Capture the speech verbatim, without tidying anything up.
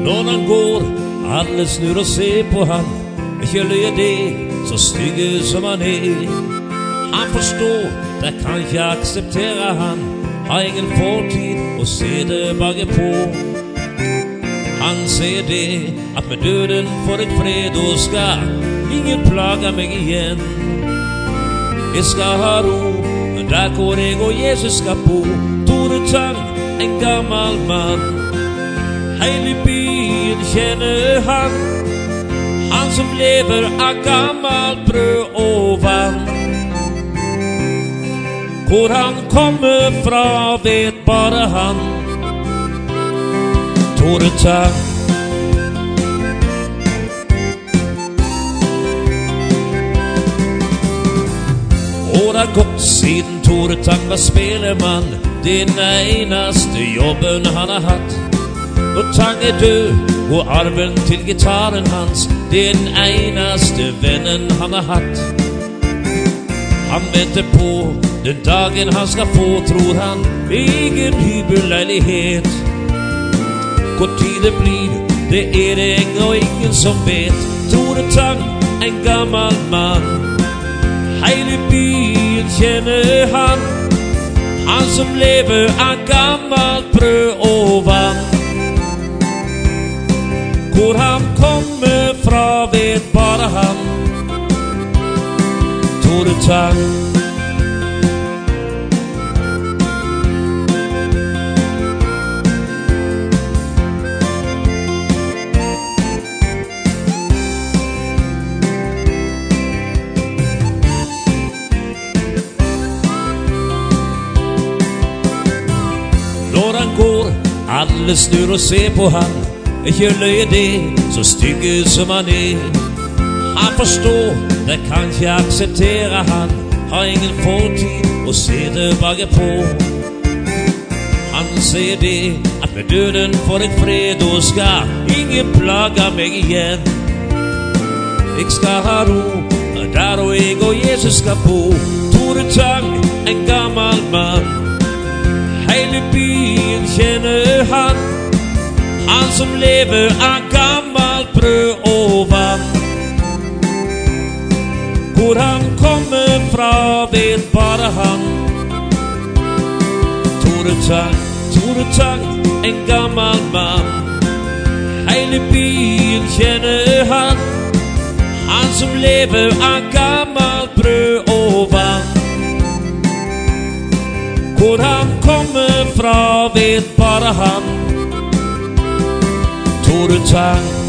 Når han går, alle snur og ser på han. Ikke løye det, så stygge som han er. Han forstår, det kan ikke akseptere han. Har ingen fortid å se det bage på. Han ser det, at med døden får et fred, og skal ingen plage meg igjen. Jeg skal ha ro, men der hvor jeg og Jesus skal bo. Tore Tang, en gammel mann. Hele byen kjenner han. Han som lever av gammelt brød og vann. Hvor han kommer fra, vet bare han. Tore Tang. Og det har gått siden Tore Tang var spelemann. Det er den eneste jobben han har hatt. Når Tang er død, og arven til gitaren hans, det er den eneste vennen han har hatt. Han venter på den dagen han skal få, tror han, egen hybelleilighet. Hvor tid det blir, det er det ingen og ingen som vet. Tore Tang, en gammel mann. Hele byen kjenner han. Han som lever av gammelt brød og vann. Hvor han kommer fra, vet bare han. Tore Tang. Når han går, alle snur og ser på han. Ikke løye det, så stygge som han er. Han forstår, det kan ikke akseptere han. Har ingen fortid å se det bage på. Han ser det, at med døden får et fred, og skal ingen plage meg igjen. Jeg skal ha ro, der og jeg og Jesus skal bo. Tore Tang, en gammel mann. Hele byen kjenner han. Han som lever av gammelt brød og vann. Hvor han kommer fra, vet bare han. Tore Tang, Tore Tang, en gammel mann. Hele byen kjenner han. Han som lever av gammelt brød og vann. Hvor han kommer fra, vet bare han. Tore Tang.